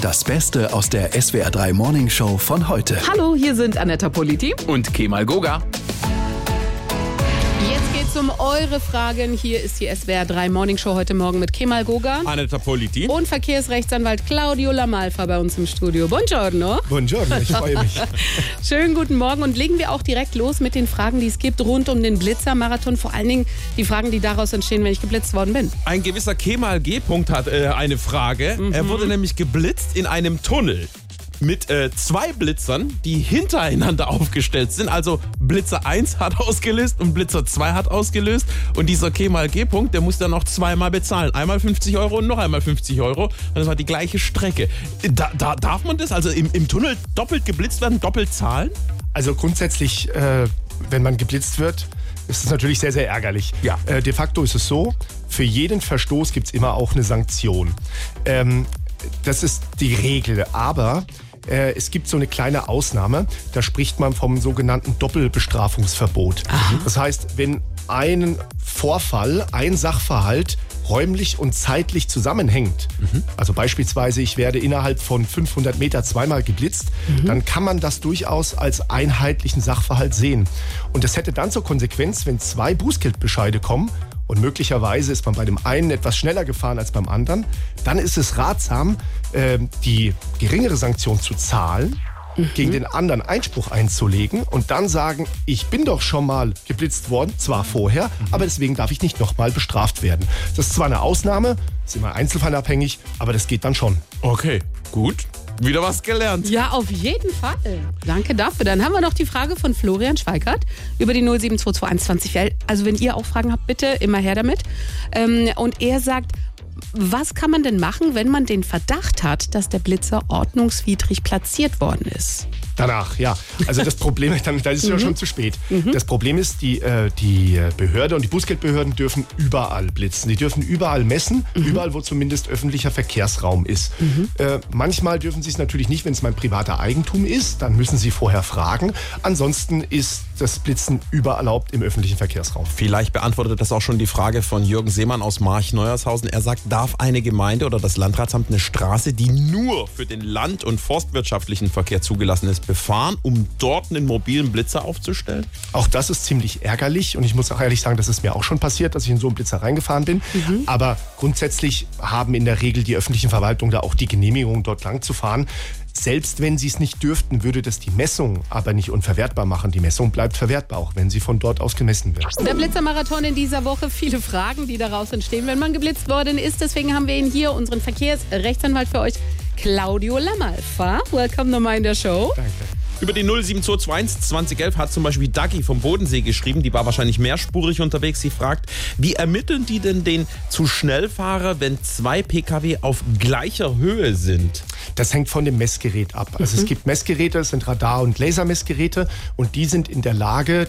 Das Beste aus der SWR3 Morning Show von heute. Hallo, hier sind Anetta Politi und Kemal Goga. Jetzt geht's um eure Fragen. Hier ist die SWR3 Morning Show heute Morgen mit Kemal Goga Anetta Politi und Verkehrsrechtsanwalt Claudio Lamalfa bei uns im Studio. Buongiorno. Buongiorno, ich freue mich. Schönen guten Morgen und legen wir auch direkt los mit den Fragen, die es gibt rund um den Blitzer-Marathon. Vor allen Dingen die Fragen, die daraus entstehen, wenn ich geblitzt worden bin. Ein gewisser Kemal G. hat eine Frage. Er wurde nämlich geblitzt in einem Tunnel mit 2 Blitzern, die hintereinander aufgestellt sind. Also Blitzer 1 hat ausgelöst und Blitzer 2 hat ausgelöst. Und dieser Kemal G. der muss dann noch zweimal bezahlen. Einmal 50 € und noch einmal 50 €. Und das war die gleiche Strecke. Darf man das? Also im Tunnel doppelt geblitzt werden, doppelt zahlen? Also grundsätzlich, wenn man geblitzt wird, ist es natürlich sehr, sehr ärgerlich. Ja. De facto ist es so, für jeden Verstoß gibt es immer auch eine Sanktion. Das ist die Regel, aber es gibt so eine kleine Ausnahme, da spricht man vom sogenannten Doppelbestrafungsverbot. Aha. Das heißt, wenn ein Vorfall, ein Sachverhalt räumlich und zeitlich zusammenhängt, also beispielsweise ich werde innerhalb von 500 Meter zweimal geblitzt, dann kann man das durchaus als einheitlichen Sachverhalt sehen. Und das hätte dann zur Konsequenz, wenn 2 Bußgeldbescheide kommen, und möglicherweise ist man bei dem einen etwas schneller gefahren als beim anderen, dann ist es ratsam, die geringere Sanktion zu zahlen, gegen den anderen Einspruch einzulegen und dann sagen, ich bin doch schon mal geblitzt worden, zwar vorher, aber deswegen darf ich nicht nochmal bestraft werden. Das ist zwar eine Ausnahme, ist immer einzelfallabhängig, aber das geht dann schon. Okay, gut. Wieder was gelernt. Ja, auf jeden Fall. Danke dafür. Dann haben wir noch die Frage von Florian Schweikart über die 0722120. Also wenn ihr auch Fragen habt, bitte immer her damit. Und er sagt, was kann man denn machen, wenn man den Verdacht hat, dass der Blitzer ordnungswidrig platziert worden ist? Danach, ja. Also das Problem ist, dann ist es ja schon zu spät. Das Problem ist, die Behörde und die Bußgeldbehörden dürfen überall blitzen. Die dürfen überall messen, überall, wo zumindest öffentlicher Verkehrsraum ist. Manchmal dürfen sie es natürlich nicht, wenn es mein privater Eigentum ist. Dann müssen sie vorher fragen. Ansonsten ist das Blitzen überall erlaubt im öffentlichen Verkehrsraum. Vielleicht beantwortet das auch schon die Frage von Jürgen Seemann aus March-Neuershausen. Er sagt, darf eine Gemeinde oder das Landratsamt eine Straße, die nur für den land- und forstwirtschaftlichen Verkehr zugelassen ist, befahren, um dort einen mobilen Blitzer aufzustellen? Auch das ist ziemlich ärgerlich und ich muss auch ehrlich sagen, das ist mir auch schon passiert, dass ich in so einen Blitzer reingefahren bin. Aber grundsätzlich haben in der Regel die öffentlichen Verwaltungen da auch die Genehmigung, dort lang zu fahren. Selbst wenn sie es nicht dürften, würde das die Messung aber nicht unverwertbar machen. Die Messung bleibt verwertbar, auch wenn sie von dort aus gemessen wird. Der Blitzermarathon in dieser Woche, viele Fragen, die daraus entstehen, wenn man geblitzt worden ist. Deswegen haben wir ihn hier, unseren Verkehrsrechtsanwalt für euch, Claudio Lamalfa. Welcome nochmal in der Show. Danke. Über die 07221 2011 hat zum Beispiel Dagi vom Bodensee geschrieben, die war wahrscheinlich mehrspurig unterwegs. Sie fragt, wie ermitteln die denn den zu Schnellfahrer, wenn 2 Pkw auf gleicher Höhe sind? Das hängt von dem Messgerät ab. Also es gibt Messgeräte, das sind Radar- und Lasermessgeräte und die sind in der Lage,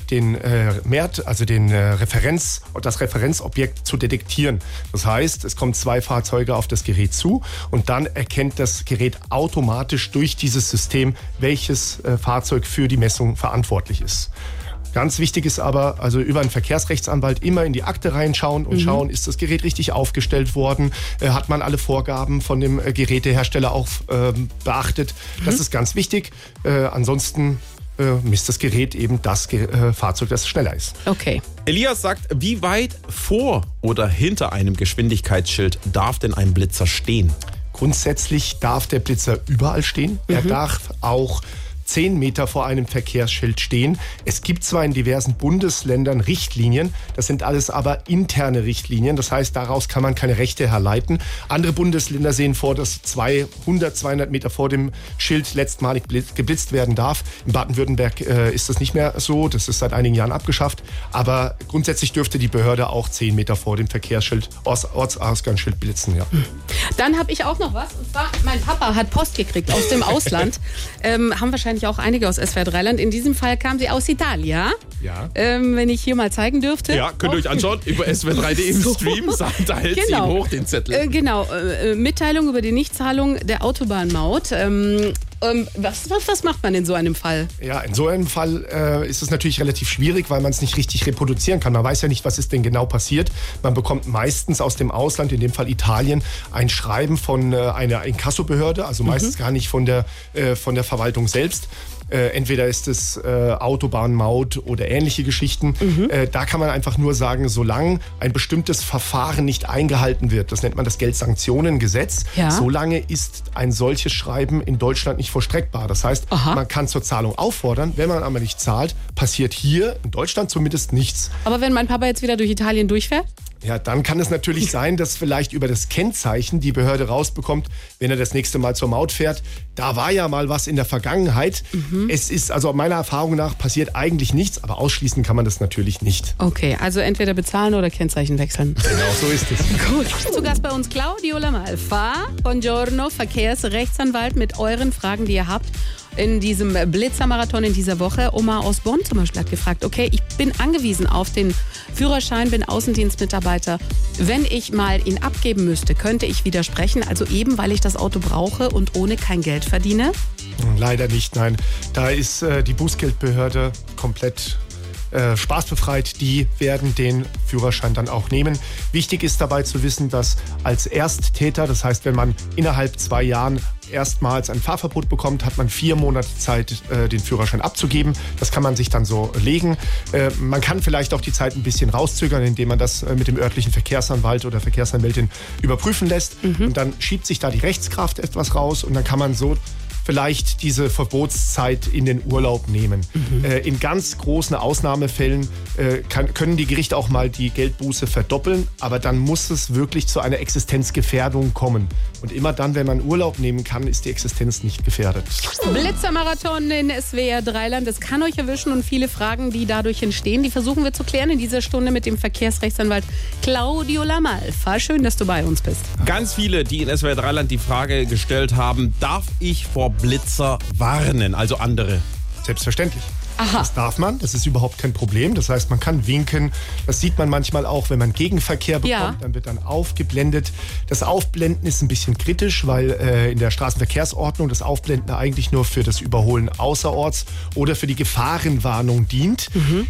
das Referenzobjekt zu detektieren. Das heißt, es kommen 2 Fahrzeuge auf das Gerät zu und dann erkennt das Gerät automatisch durch dieses System, welches Fahrzeug für die Messung verantwortlich ist. Ganz wichtig ist aber, also über einen Verkehrsrechtsanwalt immer in die Akte reinschauen und schauen, ist das Gerät richtig aufgestellt worden, hat man alle Vorgaben von dem Gerätehersteller auch beachtet. Das ist ganz wichtig. Ansonsten misst das Gerät eben das Fahrzeug, das schneller ist. Okay. Elias sagt, wie weit vor oder hinter einem Geschwindigkeitsschild darf denn ein Blitzer stehen? Grundsätzlich darf der Blitzer überall stehen. Er darf auch 10 Meter vor einem Verkehrsschild stehen. Es gibt zwar in diversen Bundesländern Richtlinien, das sind alles aber interne Richtlinien. Das heißt, daraus kann man keine Rechte herleiten. Andere Bundesländer sehen vor, dass 200 Meter vor dem Schild letztmalig geblitzt werden darf. In Baden-Württemberg ist das nicht mehr so. Das ist seit einigen Jahren abgeschafft. Aber grundsätzlich dürfte die Behörde auch 10 Meter vor dem Verkehrsschild, Ortsausgangsschild blitzen. Ja. Dann habe ich auch noch was. Und zwar, mein Papa hat Post gekriegt aus dem Ausland. Haben wahrscheinlich auch einige aus SWR3-Land. In diesem Fall kam sie aus Italien. Ja. Wenn ich hier mal zeigen dürfte. Ja, könnt ihr euch anschauen. Über SWR3.de im Stream. Da hält sie ihn hoch, den Zettel. Mitteilung über die Nichtzahlung der Autobahnmaut. Was macht man in so einem Fall? Ja, in so einem Fall ist es natürlich relativ schwierig, weil man es nicht richtig reproduzieren kann. Man weiß ja nicht, was ist denn genau passiert. Man bekommt meistens aus dem Ausland, in dem Fall Italien, ein Schreiben von einer Inkassobehörde, also meistens gar nicht von der Verwaltung selbst. Entweder ist es Autobahnmaut oder ähnliche Geschichten. Da kann man einfach nur sagen, solange ein bestimmtes Verfahren nicht eingehalten wird, das nennt man das Geldsanktionengesetz, solange ist ein solches Schreiben in Deutschland nicht vollstreckbar. Das heißt, man kann zur Zahlung auffordern, wenn man aber nicht zahlt, passiert hier in Deutschland zumindest nichts. Aber wenn mein Papa jetzt wieder durch Italien durchfährt? Ja, dann kann es natürlich sein, dass vielleicht über das Kennzeichen die Behörde rausbekommt, wenn er das nächste Mal zur Maut fährt. Da war ja mal was in der Vergangenheit. Es ist, also meiner Erfahrung nach, passiert eigentlich nichts, aber ausschließen kann man das natürlich nicht. Okay, also entweder bezahlen oder Kennzeichen wechseln. Genau, so ist es. Gut. Zu Gast bei uns Claudio Lamalfa. Buongiorno, Verkehrsrechtsanwalt mit euren Fragen, die ihr habt. In diesem Blitzermarathon in dieser Woche. Oma aus Bonn zum Beispiel hat gefragt, okay, ich bin angewiesen auf den Führerschein, bin Außendienstmitarbeiter. Wenn ich mal ihn abgeben müsste, könnte ich widersprechen, also eben, weil ich das Auto brauche und ohne kein Geld verdiene? Leider nicht, nein. Da ist die Bußgeldbehörde komplett spaßbefreit, die werden den Führerschein dann auch nehmen. Wichtig ist dabei zu wissen, dass als Ersttäter, das heißt, wenn man innerhalb 2 Jahren erstmals ein Fahrverbot bekommt, hat man 4 Monate Zeit, den Führerschein abzugeben. Das kann man sich dann so legen. Man kann vielleicht auch die Zeit ein bisschen rauszögern, indem man das mit dem örtlichen Verkehrsanwalt oder Verkehrsanwältin überprüfen lässt. Und dann schiebt sich da die Rechtskraft etwas raus und dann kann man so vielleicht diese Verbotszeit in den Urlaub nehmen. In ganz großen Ausnahmefällen können die Gerichte auch mal die Geldbuße verdoppeln, aber dann muss es wirklich zu einer Existenzgefährdung kommen. Und immer dann, wenn man Urlaub nehmen kann, ist die Existenz nicht gefährdet. Blitzermarathon in SWR Dreiland, das kann euch erwischen und viele Fragen, die dadurch entstehen, die versuchen wir zu klären in dieser Stunde mit dem Verkehrsrechtsanwalt Claudio Lamalfa. Schön, dass du bei uns bist. Ganz viele, die in SWR Dreiland die Frage gestellt haben, darf ich vor Blitzer warnen, also andere? Selbstverständlich. Das darf man, das ist überhaupt kein Problem. Das heißt, man kann winken. Das sieht man manchmal auch, wenn man Gegenverkehr bekommt. Dann wird dann aufgeblendet. Das Aufblenden ist ein bisschen kritisch, weil in der Straßenverkehrsordnung das Aufblenden eigentlich nur für das Überholen außerorts oder für die Gefahrenwarnung dient.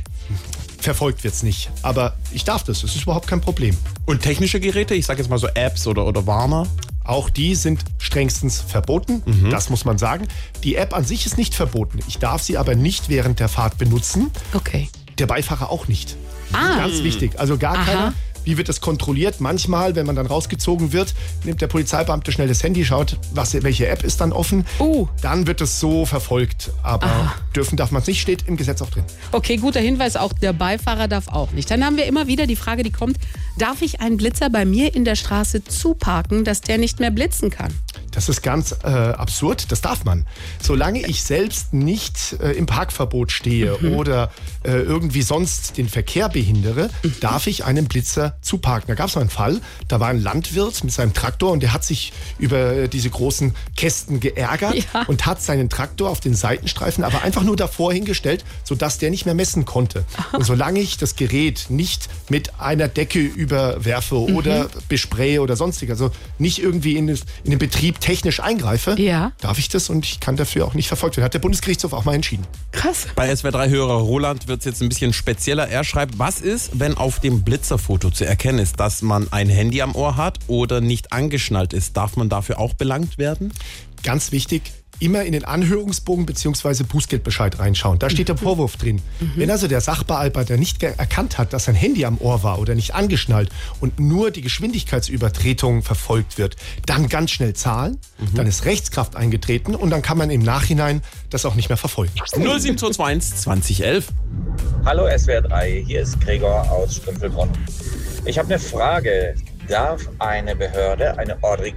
Verfolgt wird's nicht. Aber ich darf das ist überhaupt kein Problem. Und technische Geräte, ich sage jetzt mal so Apps oder Warner? Auch die sind strengstens verboten, das muss man sagen. Die App an sich ist nicht verboten. Ich darf sie aber nicht während der Fahrt benutzen. Okay. Der Beifahrer auch nicht. Ganz wichtig. Also gar keiner. Wie wird das kontrolliert? Manchmal, wenn man dann rausgezogen wird, nimmt der Polizeibeamte schnell das Handy, schaut, welche App ist dann offen. Dann wird es so verfolgt. Aber dürfen darf man es nicht, steht im Gesetz auch drin. Okay, guter Hinweis, auch der Beifahrer darf auch nicht. Dann haben wir immer wieder die Frage, die kommt, darf ich einen Blitzer bei mir in der Straße zuparken, dass der nicht mehr blitzen kann? Das ist ganz absurd, das darf man. Solange ich selbst nicht im Parkverbot stehe oder irgendwie sonst den Verkehr behindere, darf ich einen Blitzer zuparken. Da gab es mal einen Fall, da war ein Landwirt mit seinem Traktor und der hat sich über diese großen Kästen geärgert und hat seinen Traktor auf den Seitenstreifen aber einfach nur davor hingestellt, sodass der nicht mehr messen konnte. Und solange ich das Gerät nicht mit einer Decke überwerfe oder bespraye oder sonstiges, also nicht irgendwie in den Betrieb technisch eingreife, darf ich das und ich kann dafür auch nicht verfolgt werden. Hat der Bundesgerichtshof auch mal entschieden. Krass. Bei SWR3-Hörer Roland wird es jetzt ein bisschen spezieller. Er schreibt, was ist, wenn auf dem Blitzerfoto zu erkennen ist, dass man ein Handy am Ohr hat oder nicht angeschnallt ist? Darf man dafür auch belangt werden? Ganz wichtig, immer in den Anhörungsbogen bzw. Bußgeldbescheid reinschauen. Da steht der Vorwurf drin. Wenn also der Sachbearbeiter nicht erkannt hat, dass sein Handy am Ohr war oder nicht angeschnallt und nur die Geschwindigkeitsübertretung verfolgt wird, dann ganz schnell zahlen, dann ist Rechtskraft eingetreten und dann kann man im Nachhinein das auch nicht mehr verfolgen. 07221 2011. Hallo SWR3, hier ist Gregor aus Strümpfelbronn. Ich habe eine Frage. Darf eine Behörde eine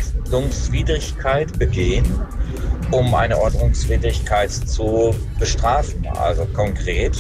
Ordnungswidrigkeit begehen, um eine Ordnungswidrigkeit zu bestrafen? Also konkret,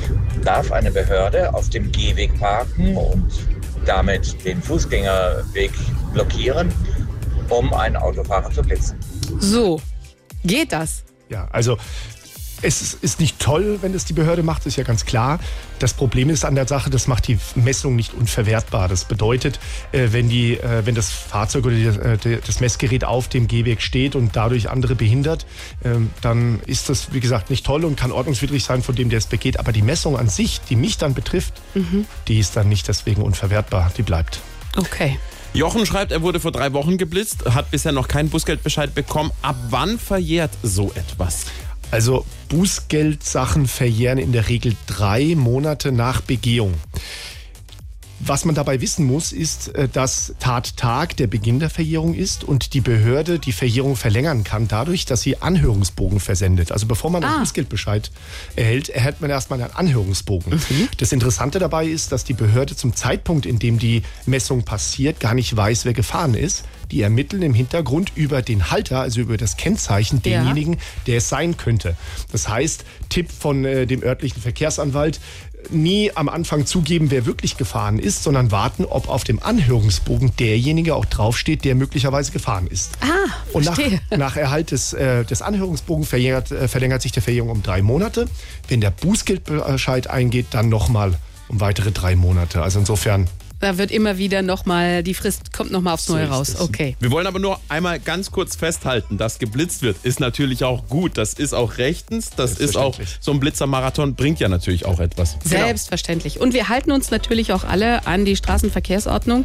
darf eine Behörde auf dem Gehweg parken und damit den Fußgängerweg blockieren, um einen Autofahrer zu blitzen? So, geht das? Ja, also Es ist nicht toll, wenn es die Behörde macht, ist ja ganz klar. Das Problem ist an der Sache, das macht die Messung nicht unverwertbar. Das bedeutet, wenn das Fahrzeug oder das Messgerät auf dem Gehweg steht und dadurch andere behindert, dann ist das, wie gesagt, nicht toll und kann ordnungswidrig sein von dem, der es begeht. Aber die Messung an sich, die mich dann betrifft, die ist dann nicht deswegen unverwertbar. Die bleibt. Okay. Jochen schreibt, er wurde vor 3 Wochen geblitzt, hat bisher noch keinen Bußgeldbescheid bekommen. Ab wann verjährt so etwas? Also Bußgeldsachen verjähren in der Regel 3 Monate nach Begehung. Was man dabei wissen muss, ist, dass Tattag der Beginn der Verjährung ist und die Behörde die Verjährung verlängern kann dadurch, dass sie Anhörungsbogen versendet. Also bevor man einen Bußgeldbescheid erhält man erstmal einen Anhörungsbogen. Das Interessante dabei ist, dass die Behörde zum Zeitpunkt, in dem die Messung passiert, gar nicht weiß, wer gefahren ist. Die ermitteln im Hintergrund über den Halter, also über das Kennzeichen denjenigen, der es sein könnte. Das heißt, Tipp von dem örtlichen Verkehrsanwalt, nie am Anfang zugeben, wer wirklich gefahren ist, sondern warten, ob auf dem Anhörungsbogen derjenige auch draufsteht, der möglicherweise gefahren ist. Und nach Erhalt des Anhörungsbogens verlängert sich die Verjährung um 3 Monate. Wenn der Bußgeldbescheid eingeht, dann nochmal um weitere 3 Monate. Also insofern... Da wird immer wieder nochmal, die Frist kommt nochmal aufs Neue raus. Okay. Wir wollen aber nur einmal ganz kurz festhalten, dass geblitzt wird, ist natürlich auch gut. Das ist auch rechtens, das ist auch, so ein Blitzermarathon bringt ja natürlich auch etwas. Selbstverständlich. Und wir halten uns natürlich auch alle an die Straßenverkehrsordnung.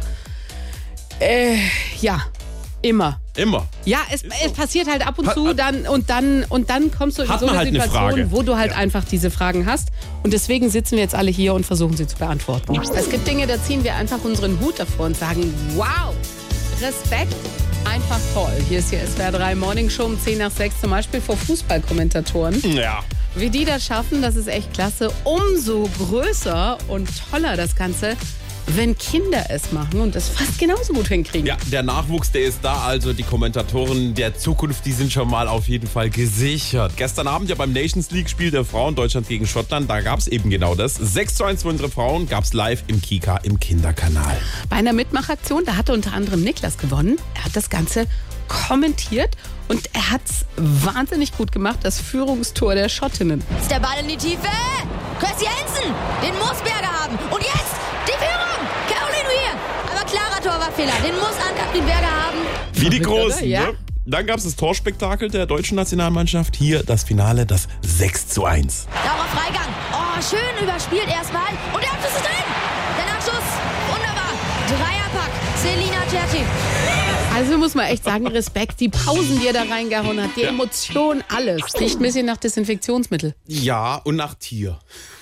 Ja, immer. Immer. Ja, es passiert halt ab und zu, dann kommst du in so eine Situation, wo du halt einfach diese Fragen hast. Und deswegen sitzen wir jetzt alle hier und versuchen sie zu beantworten. Es gibt Dinge, da ziehen wir einfach unseren Hut davor und sagen, wow, Respekt, einfach toll. Hier ist die SWR 3 Morning Show um 10 nach 6, zum Beispiel vor Fußballkommentatoren. Ja. Wie die das schaffen, das ist echt klasse. Umso größer und toller das Ganze, wenn Kinder es machen und das fast genauso gut hinkriegen. Ja, der Nachwuchs, der ist da, also die Kommentatoren der Zukunft, die sind schon mal auf jeden Fall gesichert. Gestern Abend ja beim Nations League-Spiel der Frauen Deutschland gegen Schottland, da gab es eben genau das. 6:1 für unsere Frauen gab es live im Kika im Kinderkanal. Bei einer Mitmachaktion, da hatte unter anderem Niklas gewonnen. Er hat das Ganze kommentiert und er hat es wahnsinnig gut gemacht, das Führungstor der Schottinnen. Ist der Ball in die Tiefe? Chris Jensen, den muss Berger haben. Und jetzt die Führung. Caroline Weir. Aber klarer Torwartfehler, den muss Ann-Kathrin Berger haben. Wie die Großen, ja. ne? Dann gab es das Torspektakel der deutschen Nationalmannschaft. Hier das Finale, das 6:1. Saurer Freigang. Oh, schön überspielt erstmal. Und der Abschluss ist drin. Der Nachschuss. Wunderbar. Dreierpack. Selina Cerci. Also muss man echt sagen, Respekt, die Pausen, die er da reingehauen hat, die Emotion, alles. Riecht ein bisschen nach Desinfektionsmittel. Ja, und nach Tier.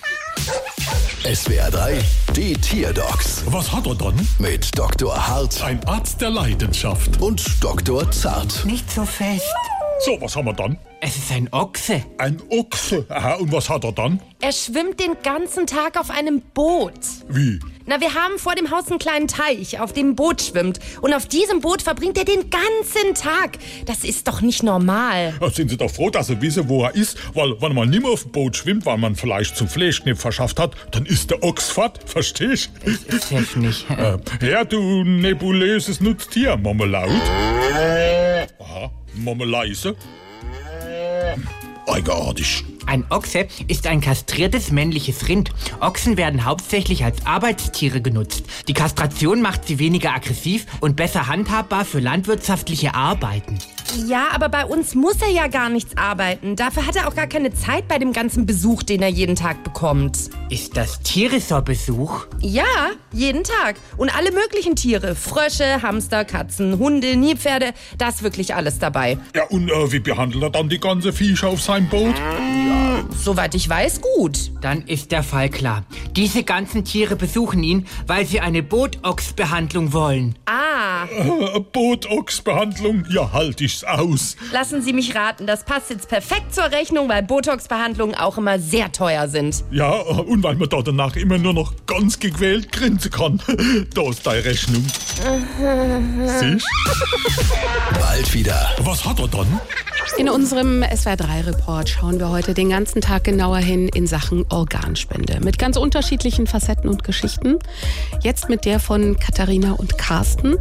SWR 3, die Tierdocs Was hat er dann? mit Dr. Hart Ein Arzt der Leidenschaft. und Dr. Zart. Nicht so fest. So, was haben wir dann? Es ist ein Ochse. Ein Ochse. Aha, und was hat er dann? Er schwimmt den ganzen Tag auf einem Boot. Wie? Na, wir haben vor dem Haus einen kleinen Teich, auf dem ein Boot schwimmt. Und auf diesem Boot verbringt er den ganzen Tag. Das ist doch nicht normal. Sind Sie doch froh, dass Sie wissen, wo er ist? Weil, wenn man nicht mehr auf dem Boot schwimmt, weil man vielleicht zum Fleischknepp verschafft hat, dann ist der Ochs fort. Verstehst du? Ich check nicht. Ja, du nebulöses Nutztier. Mama laut. Aha, Mama leise. Eigenartig. Ein Ochse ist ein kastriertes männliches Rind. Ochsen werden hauptsächlich als Arbeitstiere genutzt. Die Kastration macht sie weniger aggressiv und besser handhabbar für landwirtschaftliche Arbeiten. Ja, aber bei uns muss er ja gar nichts arbeiten. Dafür hat er auch gar keine Zeit bei dem ganzen Besuch, den er jeden Tag bekommt. Ist das Tieressorbesuch? Ja, jeden Tag. Und alle möglichen Tiere. Frösche, Hamster, Katzen, Hunde, Nilpferde. Da ist wirklich alles dabei. Ja, und wie behandelt er dann die ganze Viecher auf seinem Boot? Soweit ich weiß, gut. Dann ist der Fall klar. Diese ganzen Tiere besuchen ihn, weil sie eine Botox-Behandlung wollen. Ah, Botox-Behandlung? Ja, halt ich's aus. lassen Sie mich raten. Das passt jetzt perfekt zur Rechnung, weil Botox-Behandlungen auch immer sehr teuer sind. Ja, und weil man da danach immer nur noch ganz gequält grinsen kann. Da ist deine Rechnung. Siehst? Bald wieder. Was hat er dann? In unserem SWR3-Report schauen wir heute den ganzen Tag genauer hin in Sachen Organspende. Mit ganz unterschiedlichen Facetten und Geschichten. Jetzt mit der von Katharina und Carsten.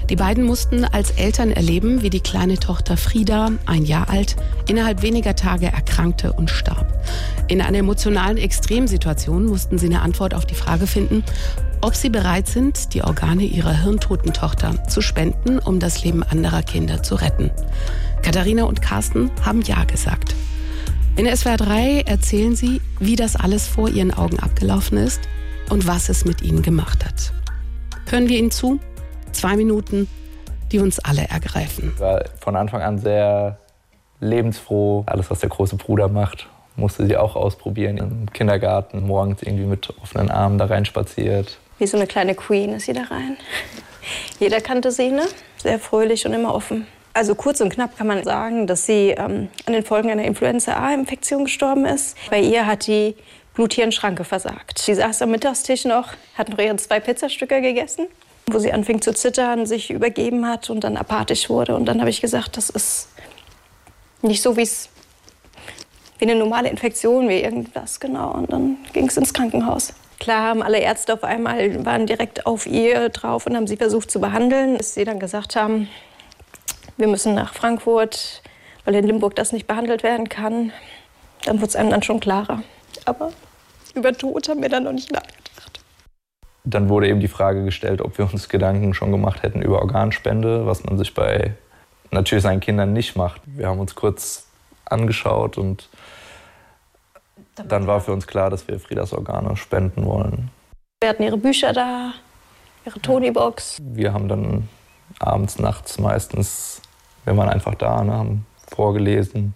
Die beiden mussten als Eltern erleben, wie die kleine Tochter Frieda, 1 Jahr alt, innerhalb weniger Tage erkrankte und starb. In einer emotionalen Extremsituation mussten sie eine Antwort auf die Frage finden, ob sie bereit sind, die Organe ihrer hirntoten Tochter zu spenden, um das Leben anderer Kinder zu retten. Katharina und Carsten haben Ja gesagt. In SWR 3 erzählen sie, wie das alles vor ihren Augen abgelaufen ist und was es mit ihnen gemacht hat. Hören wir ihnen zu? 2 Minuten, die uns alle ergreifen. Ich war von Anfang an sehr lebensfroh. Alles, was der große Bruder macht, musste sie auch ausprobieren. Im Kindergarten morgens irgendwie mit offenen Armen da rein spaziert. Wie so eine kleine Queen ist sie da rein. Jeder kannte sie, ne? Sehr fröhlich und immer offen. Also kurz und knapp kann man sagen, dass sie an den Folgen einer Influenza-A-Infektion gestorben ist. Bei ihr hat die Blut-Hirn-Schranke versagt. Sie saß am Mittagstisch noch, hat noch ihre 2 Pizzastücke gegessen, wo sie anfing zu zittern, sich übergeben hat und dann apathisch wurde. Und dann habe ich gesagt, das ist nicht so wie eine normale Infektion, wie irgendwas, genau. Und dann ging es ins Krankenhaus. Klar haben alle Ärzte auf einmal, waren direkt auf ihr drauf und haben sie versucht zu behandeln. Bis sie dann gesagt haben, wir müssen nach Frankfurt, weil in Limburg das nicht behandelt werden kann. Dann wurde es einem dann schon klarer. Aber über Tod haben wir dann noch nicht nachgedacht. Dann wurde eben die Frage gestellt, ob wir uns Gedanken schon gemacht hätten über Organspende, was man sich bei natürlich seinen Kindern nicht macht. Wir haben uns kurz angeschaut und dann war für uns klar, dass wir Friedas Organe spenden wollen. Wir hatten ihre Bücher da, ihre Tony-Box. Wir haben dann abends, nachts meistens, wir waren einfach da, ne, haben vorgelesen,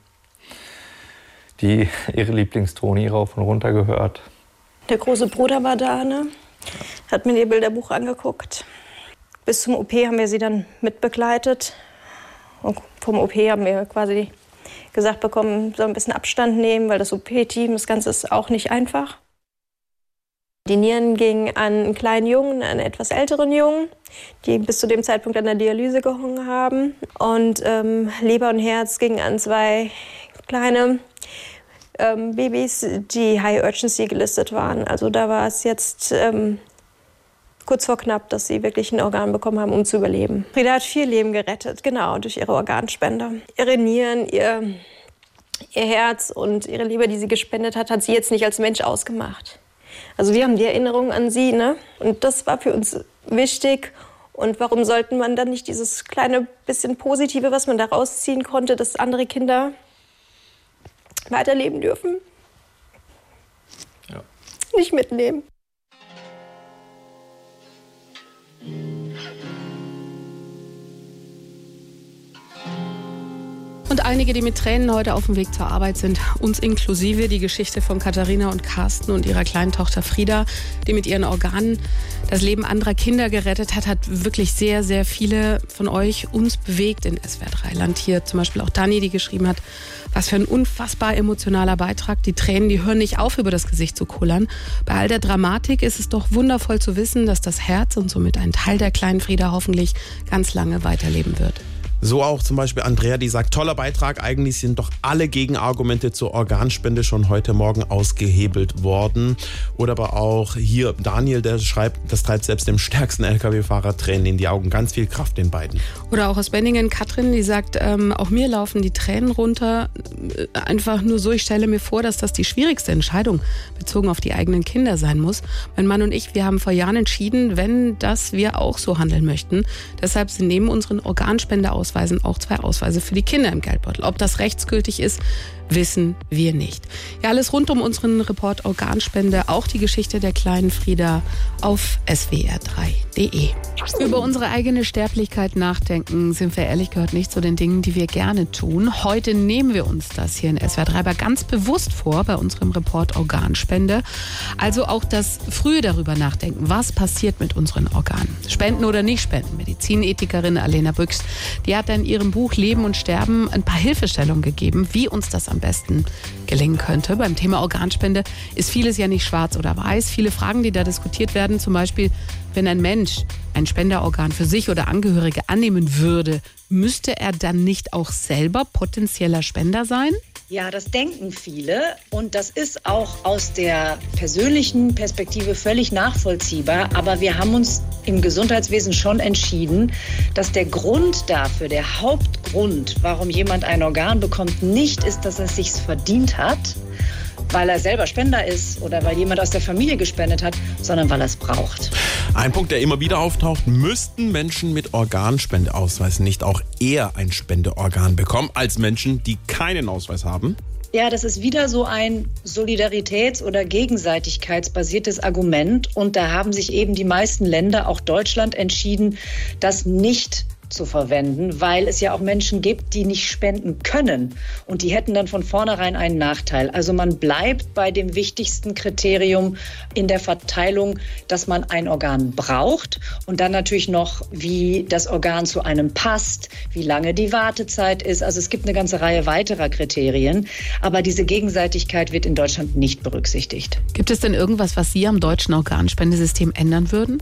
ihre Lieblingstoni rauf und runter gehört. Der große Bruder war da, ne? Hat mir ihr Bilderbuch angeguckt. Bis zum OP haben wir sie dann mitbegleitet. Und vom OP haben wir quasi gesagt bekommen, soll ein bisschen Abstand nehmen, weil das OP-Team, das Ganze ist auch nicht einfach. Die Nieren gingen an einen kleinen Jungen, einen etwas älteren Jungen, die bis zu dem Zeitpunkt an der Dialyse gehangen haben. Und Leber und Herz gingen an 2 kleine Babys, die High Urgency gelistet waren. Also da war es jetzt kurz vor knapp, dass sie wirklich ein Organ bekommen haben, um zu überleben. Frieda hat 4 Leben gerettet, genau, durch ihre Organspende. Ihre Nieren, ihr Herz und ihre Leber, die sie gespendet hat, hat sie jetzt nicht als Mensch ausgemacht. Also wir haben die Erinnerung an sie, ne? Und das war für uns wichtig. Und warum sollten man dann nicht dieses kleine bisschen Positive, was man da rausziehen konnte, dass andere Kinder weiterleben dürfen, nicht mitnehmen? Und einige, die mit Tränen heute auf dem Weg zur Arbeit sind, uns inklusive, die Geschichte von Katharina und Carsten und ihrer kleinen Tochter Frieda, die mit ihren Organen das Leben anderer Kinder gerettet hat, hat wirklich sehr, sehr viele von euch uns bewegt in SWR 3 Land. Hier zum Beispiel auch Dani, die geschrieben hat, was für ein unfassbar emotionaler Beitrag. Die Tränen, die hören nicht auf, über das Gesicht zu kullern. Bei all der Dramatik ist es doch wundervoll zu wissen, dass das Herz und somit ein Teil der kleinen Frieda hoffentlich ganz lange weiterleben wird. So auch zum Beispiel Andrea, die sagt, toller Beitrag, eigentlich sind doch alle Gegenargumente zur Organspende schon heute Morgen ausgehebelt worden. Oder aber auch hier Daniel, der schreibt, das treibt selbst dem stärksten LKW-Fahrer Tränen in die Augen. Ganz viel Kraft den beiden. Oder auch aus Benningen Katrin, die sagt, auch mir laufen die Tränen runter. Einfach nur so, ich stelle mir vor, dass das die schwierigste Entscheidung bezogen auf die eigenen Kinder sein muss. Mein Mann und ich, wir haben vor Jahren entschieden, wenn das wir auch so handeln möchten. Deshalb sind neben unseren Organspendeausweisen auch 2 Ausweise für die Kinder im Geldbeutel. Ob das rechtsgültig ist, wissen wir nicht. Ja, alles rund um unseren Report Organspende, auch die Geschichte der kleinen Frieda auf swr3.de. Über unsere eigene Sterblichkeit nachdenken, sind wir ehrlich gesagt nicht zu den Dingen, die wir gerne tun. Heute nehmen wir uns das hier in SWR 3 aber ganz bewusst vor bei unserem Report Organspende. Also auch das frühe darüber nachdenken, was passiert mit unseren Organen. Spenden oder nicht spenden. Medizinethikerin Alena Büchs, die hat in ihrem Buch Leben und Sterben ein paar Hilfestellungen gegeben, wie uns das am besten gelingen könnte. Beim Thema Organspende ist vieles ja nicht schwarz oder weiß. Viele Fragen, die da diskutiert werden, zum Beispiel, wenn ein Mensch ein Spenderorgan für sich oder Angehörige annehmen würde, müsste er dann nicht auch selber potenzieller Spender sein? Ja, das denken viele und das ist auch aus der persönlichen Perspektive völlig nachvollziehbar. Aber wir haben uns im Gesundheitswesen schon entschieden, dass der Grund dafür, der Hauptgrund, warum jemand ein Organ bekommt, nicht ist, dass er es sich verdient hat, weil er selber Spender ist oder weil jemand aus der Familie gespendet hat, sondern weil er es braucht. Ein Punkt, der immer wieder auftaucht: Müssten Menschen mit Organspendeausweis nicht auch eher ein Spendeorgan bekommen als Menschen, die keinen Ausweis haben? Ja, das ist wieder so ein solidaritäts- oder gegenseitigkeitsbasiertes Argument. Und da haben sich eben die meisten Länder, auch Deutschland, entschieden, das nicht zu verwenden, weil es ja auch Menschen gibt, die nicht spenden können. Und die hätten dann von vornherein einen Nachteil. Also man bleibt bei dem wichtigsten Kriterium in der Verteilung, dass man ein Organ braucht und dann natürlich noch, wie das Organ zu einem passt, wie lange die Wartezeit ist. Also es gibt eine ganze Reihe weiterer Kriterien. Aber diese Gegenseitigkeit wird in Deutschland nicht berücksichtigt. Gibt es denn irgendwas, was Sie am deutschen Organspendesystem ändern würden?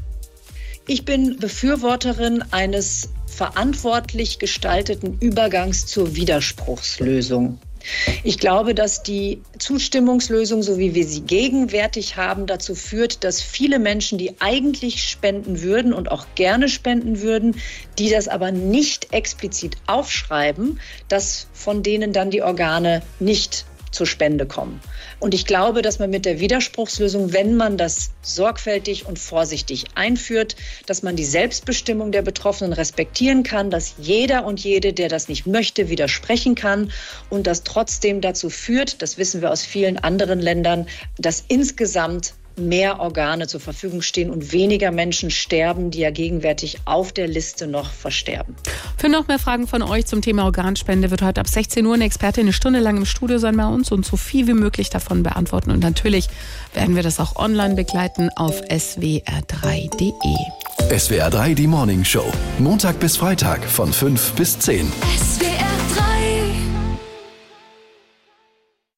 Ich bin Befürworterin eines verantwortlich gestalteten Übergangs zur Widerspruchslösung. Ich glaube, dass die Zustimmungslösung, so wie wir sie gegenwärtig haben, dazu führt, dass viele Menschen, die eigentlich spenden würden und auch gerne spenden würden, die das aber nicht explizit aufschreiben, dass von denen dann die Organe nicht zur Spende kommen. Und ich glaube, dass man mit der Widerspruchslösung, wenn man das sorgfältig und vorsichtig einführt, dass man die Selbstbestimmung der Betroffenen respektieren kann, dass jeder und jede, der das nicht möchte, widersprechen kann und das trotzdem dazu führt, das wissen wir aus vielen anderen Ländern, dass insgesamt mehr Organe zur Verfügung stehen und weniger Menschen sterben, die ja gegenwärtig auf der Liste noch versterben. Für noch mehr Fragen von euch zum Thema Organspende wird heute ab 16 Uhr eine Expertin eine Stunde lang im Studio sein bei uns und so viel wie möglich davon beantworten. Und natürlich werden wir das auch online begleiten auf swr3.de. SWR3 die Morning Show. Montag bis Freitag von 5 bis 10. SWR